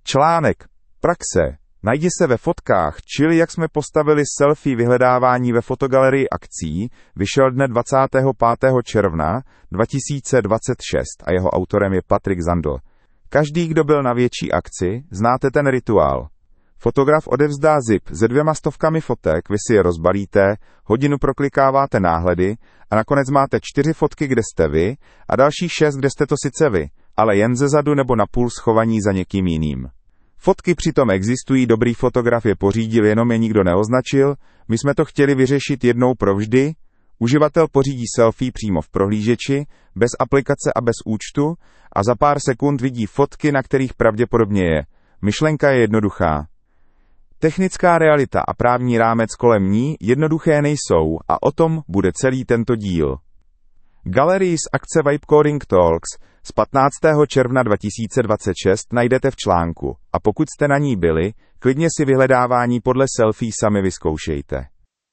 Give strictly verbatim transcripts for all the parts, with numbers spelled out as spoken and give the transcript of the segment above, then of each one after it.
Článek. Praxe. Najdi se ve fotkách, čili jak jsme postavili selfie vyhledávání ve fotogalerii akcí, vyšel dne dvacátého pátého června dva tisíce dvacet šest a jeho autorem je Patrik Zandl. Každý, kdo byl na větší akci, znáte ten rituál. Fotograf odevzdá zip se dvěma stovkami fotek, vy si je rozbalíte, hodinu proklikáváte náhledy a nakonec máte čtyři fotky, kde jste vy a dalších šest, kde jste to sice vy, ale jen zezadu nebo napůl schovaní za někým jiným. Fotky přitom existují, dobrý fotograf je pořídil, jenom je nikdo neoznačil, my jsme to chtěli vyřešit jednou provždy, uživatel pořídí selfie přímo v prohlížeči, bez aplikace a bez účtu a za pár sekund vidí fotky, na kterých pravděpodobně je. Myšlenka je jednoduchá. Technická realita a právní rámec kolem ní jednoduché nejsou a o tom bude celý tento díl. Galerii z akce Vibe Coding Talks z patnáctého června dva tisíce dvacet šest najdete v článku a pokud jste na ní byli, klidně si vyhledávání podle selfie sami vyzkoušejte.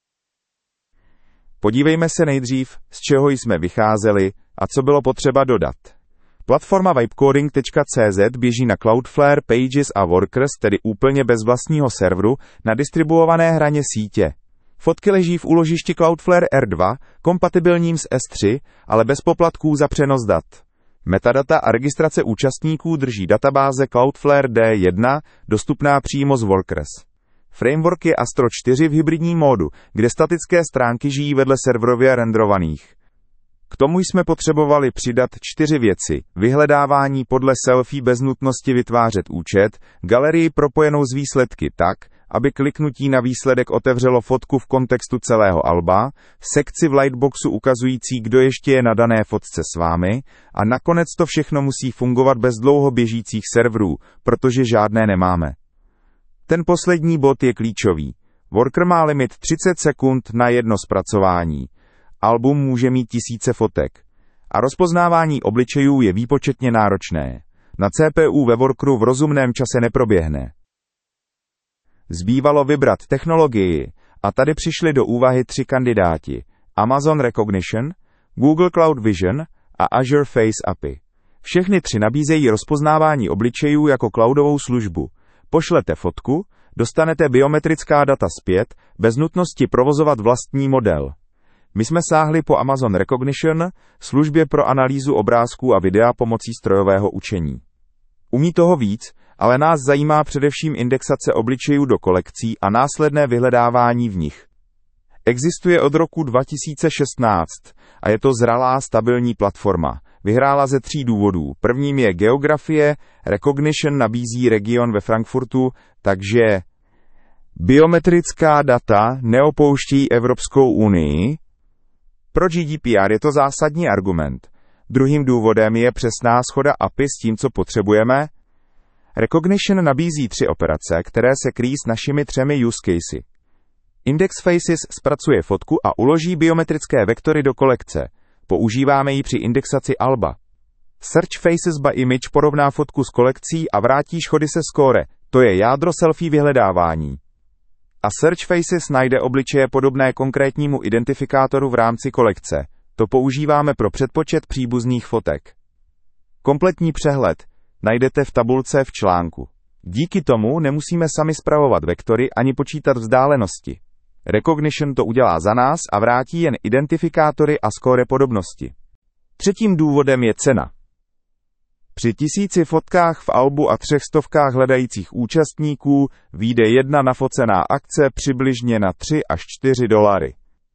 Podívejme se nejdřív, z čeho jsme vycházeli a co bylo potřeba dodat. Platforma vibecoding tečka cé zet běží na Cloudflare, Pages a Workers, tedy úplně bez vlastního serveru, na distribuované hraně sítě. Fotky leží v úložišti Cloudflare R dva, kompatibilním s S tři, ale bez poplatků za přenos dat. Metadata a registrace účastníků drží databáze Cloudflare D jedna, dostupná přímo z Workers. Framework je Astro čtyři v hybridním módu, kde statické stránky žijí vedle serverově renderovaných. K tomu jsme potřebovali přidat čtyři věci. Vyhledávání podle selfie bez nutnosti vytvářet účet, galerii propojenou s výsledky tak, aby kliknutí na výsledek otevřelo fotku v kontextu celého alba, sekci v lightboxu ukazující, kdo ještě je na dané fotce s vámi a nakonec to všechno musí fungovat bez dlouho běžících serverů, protože žádné nemáme. Ten poslední bod je klíčový. Worker má limit třicet sekund na jedno zpracování. Album může mít tisíce fotek. A rozpoznávání obličejů je výpočetně náročné. Na C P U ve Workeru v rozumném čase neproběhne. Zbývalo vybrat technologii a tady přišli do úvahy tři kandidáti. Amazon Recognition, Google Cloud Vision a Azure Face A P I. Všechny tři nabízejí rozpoznávání obličejů jako cloudovou službu. Pošlete fotku, dostanete biometrická data zpět, bez nutnosti provozovat vlastní model. My jsme sáhli po Amazon Recognition, službě pro analýzu obrázků a videa pomocí strojového učení. Umí toho víc, ale nás zajímá především indexace obličejů do kolekcí a následné vyhledávání v nich. Existuje od roku dva tisíce šestnáct a je to zralá stabilní platforma. Vyhrála ze tří důvodů. Prvním je geografie, Recognition nabízí region ve Frankfurtu, takže biometrická data neopouští Evropskou unii. Pro G D P R je to zásadní argument. Druhým důvodem je přesná shoda A P I s tím, co potřebujeme. Recognition nabízí tři operace, které se kryjí s našimi třemi use casey. Index Faces zpracuje fotku a uloží biometrické vektory do kolekce. Používáme ji při indexaci alba. Search Faces by Image porovná fotku s kolekcí a vrátí schody se score, to je jádro selfie vyhledávání. A Search Faces najde obličeje podobné konkrétnímu identifikátoru v rámci kolekce. To používáme pro předpočet příbuzných fotek. Kompletní přehled najdete v tabulce v článku. Díky tomu nemusíme sami spravovat vektory ani počítat vzdálenosti. Recognition to udělá za nás a vrátí jen identifikátory a skóre podobnosti. Třetím důvodem je cena. Při tisíci fotkách v albu a třech stovkách hledajících účastníků vyjde jedna nafocená akce přibližně na tři až čtyři dolary.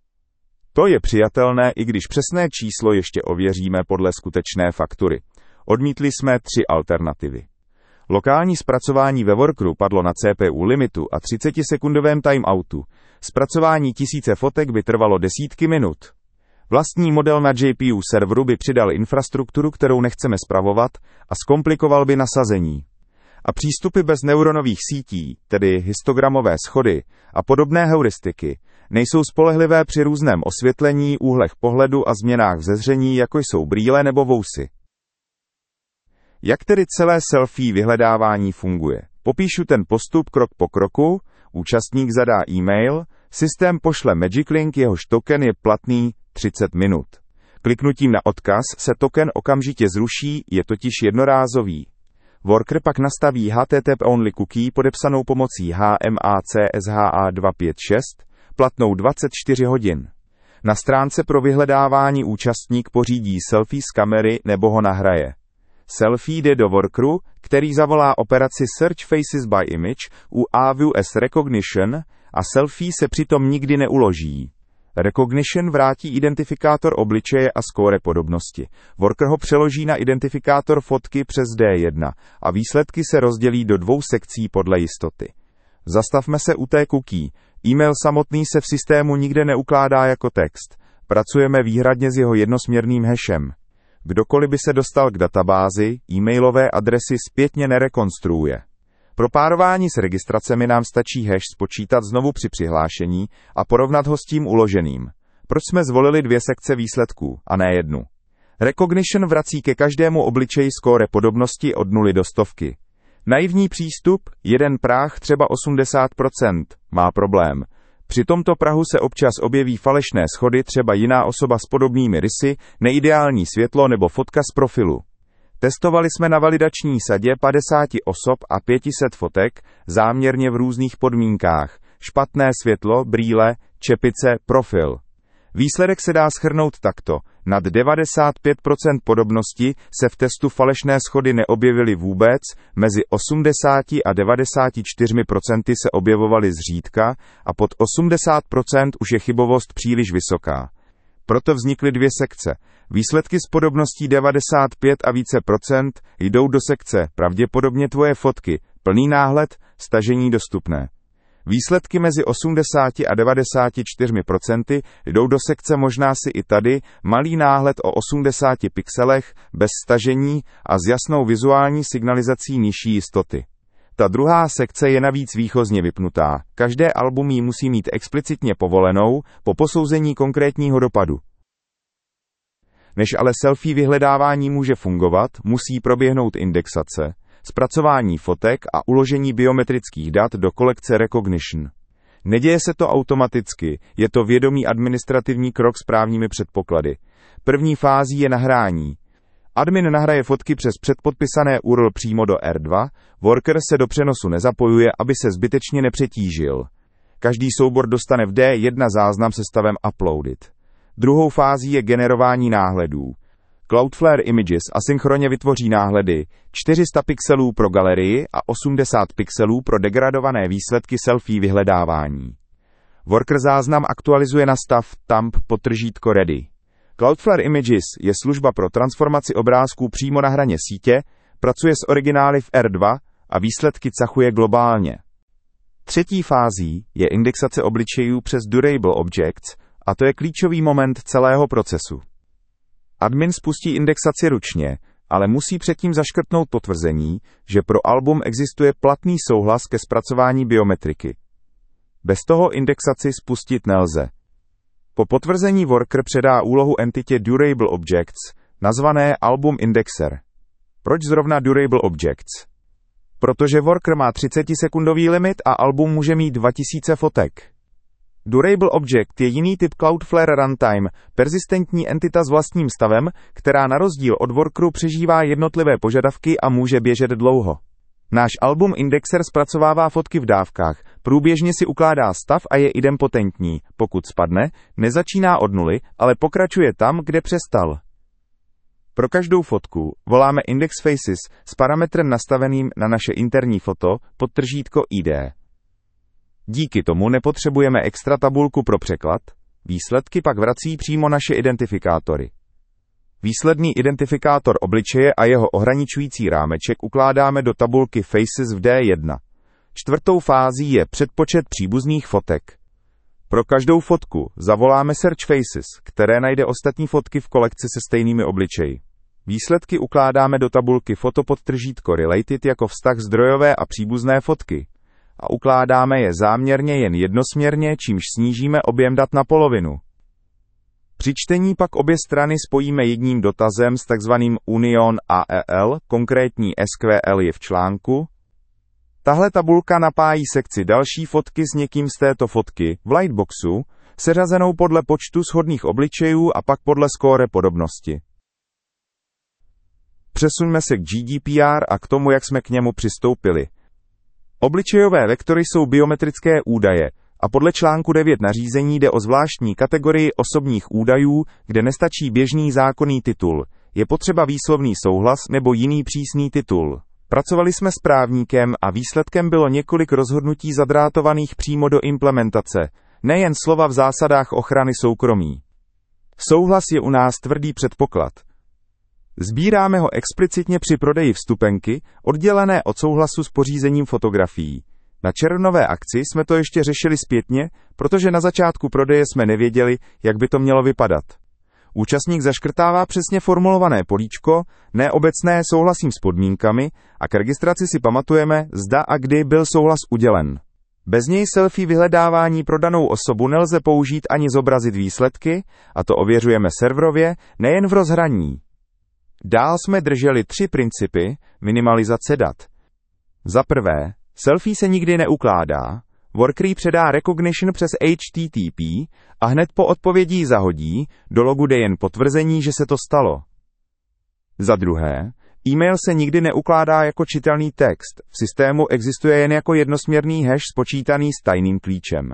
To je přijatelné, i když přesné číslo ještě ověříme podle skutečné faktury. Odmítli jsme tři alternativy. Lokální zpracování ve Workeru padlo na C P U limitu a třicetisekundovém timeoutu. Zpracování tisíce fotek by trvalo desítky minut. Vlastní model na G P U serveru by přidal infrastrukturu, kterou nechceme spravovat, a zkomplikoval by nasazení. A přístupy bez neuronových sítí, tedy histogramové schody a podobné heuristiky, nejsou spolehlivé při různém osvětlení, úhlech pohledu a změnách vzezření, jako jsou brýle nebo vousy. Jak tedy celé selfie vyhledávání funguje? Popíšu ten postup krok po kroku, účastník zadá e-mail, systém pošle Magic Link, jehož token je platný třicet minut. Kliknutím na odkaz se token okamžitě zruší, je totiž jednorázový. Worker pak nastaví H T T P only cookie podepsanou pomocí H M A C S H A dva pět šest, platnou dvacet čtyři hodin. Na stránce pro vyhledávání účastník pořídí selfie z kamery nebo ho nahraje. Selfie jde do workeru, který zavolá operaci Search Faces by Image u A V S Recognition a selfie se přitom nikdy neuloží. Recognition vrátí identifikátor obličeje a skóre podobnosti. Worker ho přeloží na identifikátor fotky přes D jedna a výsledky se rozdělí do dvou sekcí podle jistoty. Zastavme se u té cookie. E-mail samotný se v systému nikde neukládá jako text. Pracujeme výhradně s jeho jednosměrným hashem. Kdokoliv by se dostal k databázi, e-mailové adresy zpětně nerekonstruuje. Pro párování s registracemi nám stačí hash spočítat znovu při přihlášení a porovnat ho s tím uloženým. Proč jsme zvolili dvě sekce výsledků, a ne jednu? Recognition vrací ke každému obličeji skóre podobnosti od nuly do stovky. Naivní přístup, jeden práh třeba osmdesát procent, má problém. Při tomto prahu se občas objeví falešné schody, třeba jiná osoba s podobnými rysy, neideální světlo nebo fotka z profilu. Testovali jsme na validační sadě padesát osob a pět set fotek, záměrně v různých podmínkách, špatné světlo, brýle, čepice, profil. Výsledek se dá shrnout takto. Nad devadesát pět procent podobnosti se v testu falešné schody neobjevily vůbec, mezi osmdesát a devadesát čtyři procent se objevovaly zřídka a pod osmdesát procent už je chybovost příliš vysoká. Proto vznikly dvě sekce. Výsledky s podobností devadesát pět a více procent jdou do sekce pravděpodobně tvoje fotky, plný náhled, stažení dostupné. Výsledky mezi osmdesát a devadesát čtyři procenty jdou do sekce možná si i tady, malý náhled o osmdesáti pixelech, bez stažení a s jasnou vizuální signalizací nižší jistoty. Ta druhá sekce je navíc výchozně vypnutá. Každé album ji musí mít explicitně povolenou po posouzení konkrétního dopadu. Než ale selfie vyhledávání může fungovat, musí proběhnout indexace, zpracování fotek a uložení biometrických dat do kolekce Recognition. Neděje se to automaticky, je to vědomý administrativní krok s právními předpoklady. První fází je nahrání. Admin nahraje fotky přes předpodpisané U R L přímo do R dva, worker se do přenosu nezapojuje, aby se zbytečně nepřetížil. Každý soubor dostane v D jedna záznam se stavem Uploaded. Druhou fází je generování náhledů. Cloudflare Images asynchronně vytvoří náhledy čtyři sta pixelů pro galerii a osmdesát pixelů pro degradované výsledky selfie vyhledávání. Worker záznam aktualizuje na stav Thumb podtržítko ready. Cloudflare Images je služba pro transformaci obrázků přímo na hraně sítě, pracuje s originály v R dva a výsledky cachuje globálně. Třetí fází je indexace obličejů přes Durable Objects, a to je klíčový moment celého procesu. Admin spustí indexaci ručně, ale musí předtím zaškrtnout potvrzení, že pro album existuje platný souhlas ke zpracování biometriky. Bez toho indexaci spustit nelze. Po potvrzení worker předá úlohu entitě Durable Objects, nazvané Album Indexer. Proč zrovna Durable Objects? Protože worker má třicetisekundový limit a album může mít dva tisíce fotek. Durable Object je jiný typ Cloudflare Runtime, persistentní entita s vlastním stavem, která na rozdíl od workeru přežívá jednotlivé požadavky a může běžet dlouho. Náš album Indexer zpracovává fotky v dávkách, průběžně si ukládá stav a je idempotentní. Pokud spadne, nezačíná od nuly, ale pokračuje tam, kde přestal. Pro každou fotku voláme Index Faces s parametrem nastaveným na naše interní foto podtržítko I D. Díky tomu nepotřebujeme extra tabulku pro překlad, výsledky pak vrací přímo naše identifikátory. Výsledný identifikátor obličeje a jeho ohraničující rámeček ukládáme do tabulky Faces v D jedna. Čtvrtou fází je předpočet příbuzných fotek. Pro každou fotku zavoláme Search Faces, které najde ostatní fotky v kolekci se stejnými obličeji. Výsledky ukládáme do tabulky Foto podtržítko Related jako vztah zdrojové a příbuzné fotky. A ukládáme je záměrně jen jednosměrně, čímž snížíme objem dat na polovinu. Při čtení pak obě strany spojíme jedním dotazem s takzvaným Union A E L, konkrétní S Q L je v článku. Tahle tabulka napájí sekci další fotky s někým z této fotky v lightboxu, seřazenou podle počtu shodných obličejů a pak podle skóre podobnosti. Přesuňme se k G D P R a k tomu, jak jsme k němu přistoupili. Obličejové vektory jsou biometrické údaje a podle článku devět nařízení jde o zvláštní kategorii osobních údajů, kde nestačí běžný zákonný titul. Je potřeba výslovný souhlas nebo jiný přísný titul. Pracovali jsme s právníkem a výsledkem bylo několik rozhodnutí zadrátovaných přímo do implementace, nejen slova v zásadách ochrany soukromí. Souhlas je u nás tvrdý předpoklad. Sbíráme ho explicitně při prodeji vstupenky, oddělené od souhlasu s pořízením fotografií. Na červnové akci jsme to ještě řešili zpětně, protože na začátku prodeje jsme nevěděli, jak by to mělo vypadat. Účastník zaškrtává přesně formulované políčko, neobecné souhlasím s podmínkami a k registraci si pamatujeme, zda a kdy byl souhlas udělen. Bez něj selfie vyhledávání pro danou osobu nelze použít ani zobrazit výsledky, a to ověřujeme serverově, nejen v rozhraní. Dál jsme drželi tři principy minimalizace dat. Za prvé, selfie se nikdy neukládá, worker předá recognition přes H T T P a hned po odpovědí zahodí, do logu jde jen potvrzení, že se to stalo. Za druhé, e-mail se nikdy neukládá jako čitelný text, v systému existuje jen jako jednosměrný hash spočítaný s tajným klíčem.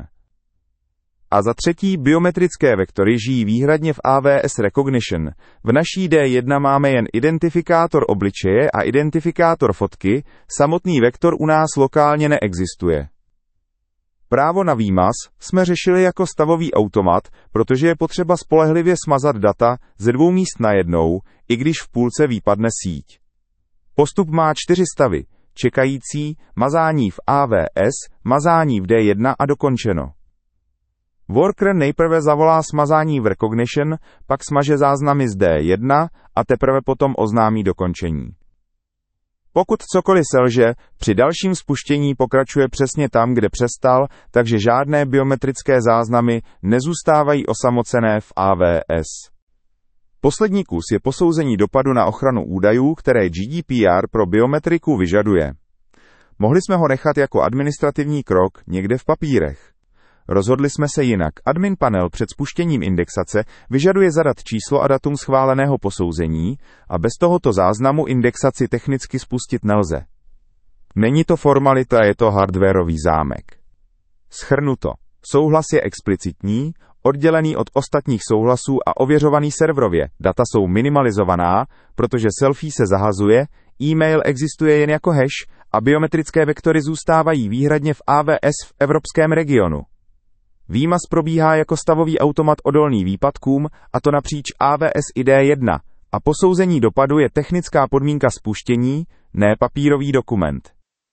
A za třetí, biometrické vektory žijí výhradně v A W S Recognition. V naší D jedna máme jen identifikátor obličeje a identifikátor fotky, samotný vektor u nás lokálně neexistuje. Právo na výmaz jsme řešili jako stavový automat, protože je potřeba spolehlivě smazat data ze dvou míst najednou, i když v půlce výpadne síť. Postup má čtyři stavy: čekající, mazání v A W S, mazání v D jedna a dokončeno. Worker nejprve zavolá smazání v Recognition, pak smaže záznamy z D jedna a teprve potom oznámí dokončení. Pokud cokoliv selže, při dalším spuštění pokračuje přesně tam, kde přestal, takže žádné biometrické záznamy nezůstávají osamocené v A W S. Poslední kus je posouzení dopadu na ochranu údajů, které G D P R pro biometriku vyžaduje. Mohli jsme ho nechat jako administrativní krok někde v papírech. Rozhodli jsme se jinak. Admin panel před spuštěním indexace vyžaduje zadat číslo a datum schváleného posouzení a bez tohoto záznamu indexaci technicky spustit nelze. Není to formalita, je to hardwarový zámek. Shrnuto. Souhlas je explicitní, oddělený od ostatních souhlasů a ověřovaný serverově. Data jsou minimalizovaná, protože selfie se zahazuje, e-mail existuje jen jako hash a biometrické vektory zůstávají výhradně v A W S v evropském regionu. Výmaz probíhá jako stavový automat odolný výpadkům, a to napříč A W S i D jedna, a posouzení dopadu je technická podmínka spuštění, ne papírový dokument.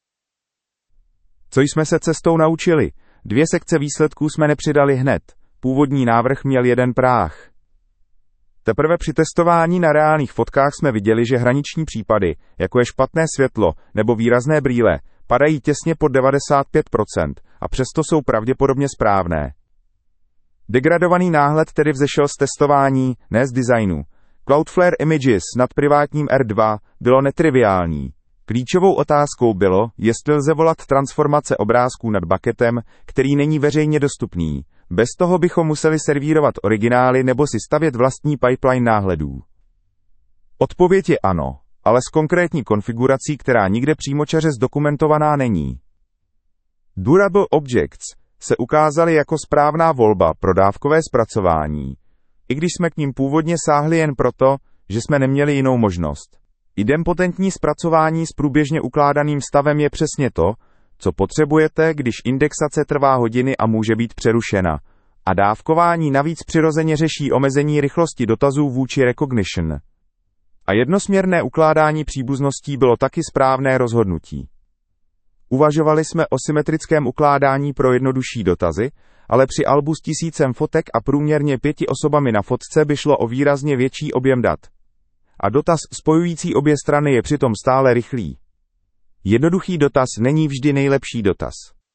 Co jsme se cestou naučili? Dvě sekce výsledků jsme nepřidali hned. Původní návrh měl jeden práh. Teprve při testování na reálných fotkách jsme viděli, že hraniční případy, jako je špatné světlo nebo výrazné brýle, padají těsně pod devadesát pět procent a přesto jsou pravděpodobně správné. Degradovaný náhled tedy vzešel z testování, ne z designu. Cloudflare Images nad privátním R dva bylo netriviální. Klíčovou otázkou bylo, jestli lze volat transformace obrázků nad bucketem, který není veřejně dostupný. Bez toho bychom museli servírovat originály nebo si stavět vlastní pipeline náhledů. Odpověď je ano, ale s konkrétní konfigurací, která nikde přímočaře zdokumentovaná není. Durable Objects se ukázaly jako správná volba pro dávkové zpracování, i když jsme k ním původně sáhli jen proto, že jsme neměli jinou možnost. Idempotentní zpracování s průběžně ukládaným stavem je přesně to, co potřebujete, když indexace trvá hodiny a může být přerušena. A dávkování navíc přirozeně řeší omezení rychlosti dotazů vůči recognition. A jednosměrné ukládání příbuzností bylo taky správné rozhodnutí. Uvažovali jsme o symetrickém ukládání pro jednodušší dotazy, ale při albu s tisícem fotek a průměrně pěti osobami na fotce by šlo o výrazně větší objem dat. A dotaz spojující obě strany je přitom stále rychlý. Jednoduchý dotaz není vždy nejlepší dotaz.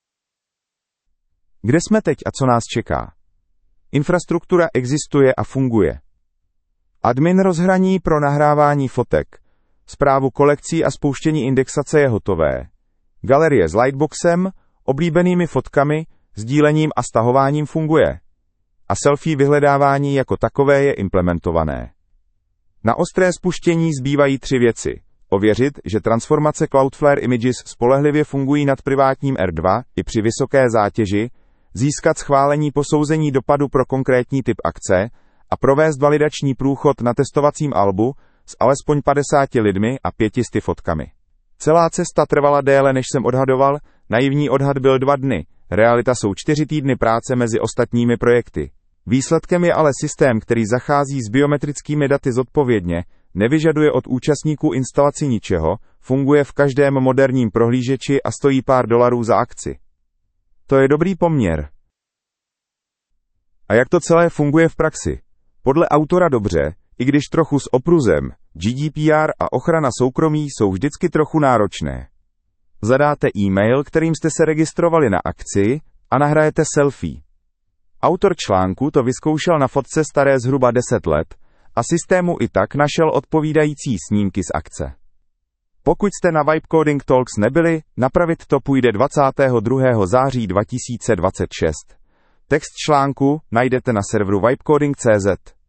Kde jsme teď a co nás čeká? Infrastruktura existuje a funguje. Admin rozhraní pro nahrávání fotek. Správu kolekcí a spouštění indexace je hotové. Galerie s lightboxem, oblíbenými fotkami, sdílením a stahováním funguje. A selfie vyhledávání jako takové je implementované. Na ostré spuštění zbývají tři věci. Ověřit, že transformace Cloudflare Images spolehlivě fungují nad privátním R dva i při vysoké zátěži, získat schválení posouzení dopadu pro konkrétní typ akce a provést validační průchod na testovacím albu s alespoň padesáti lidmi a pětisty fotkami. Celá cesta trvala déle, než jsem odhadoval, naivní odhad byl dva dny, realita jsou čtyři týdny práce mezi ostatními projekty. Výsledkem je ale systém, který zachází s biometrickými daty zodpovědně, nevyžaduje od účastníků instalaci ničeho, funguje v každém moderním prohlížeči a stojí pár dolarů za akci. To je dobrý poměr. A jak to celé funguje v praxi? Podle autora dobře, i když trochu s opruzem, G D P R a ochrana soukromí jsou vždycky trochu náročné. Zadáte e-mail, kterým jste se registrovali na akci, a nahrajete selfie. Autor článku to vyzkoušel na fotce staré zhruba deset let a systému i tak našel odpovídající snímky z akce. Pokud jste na Vibe Coding Talks nebyli, napravit to půjde dvacátého druhého září dva tisíce dvacet šest. Text článku najdete na serveru vibecoding tečka cé zet.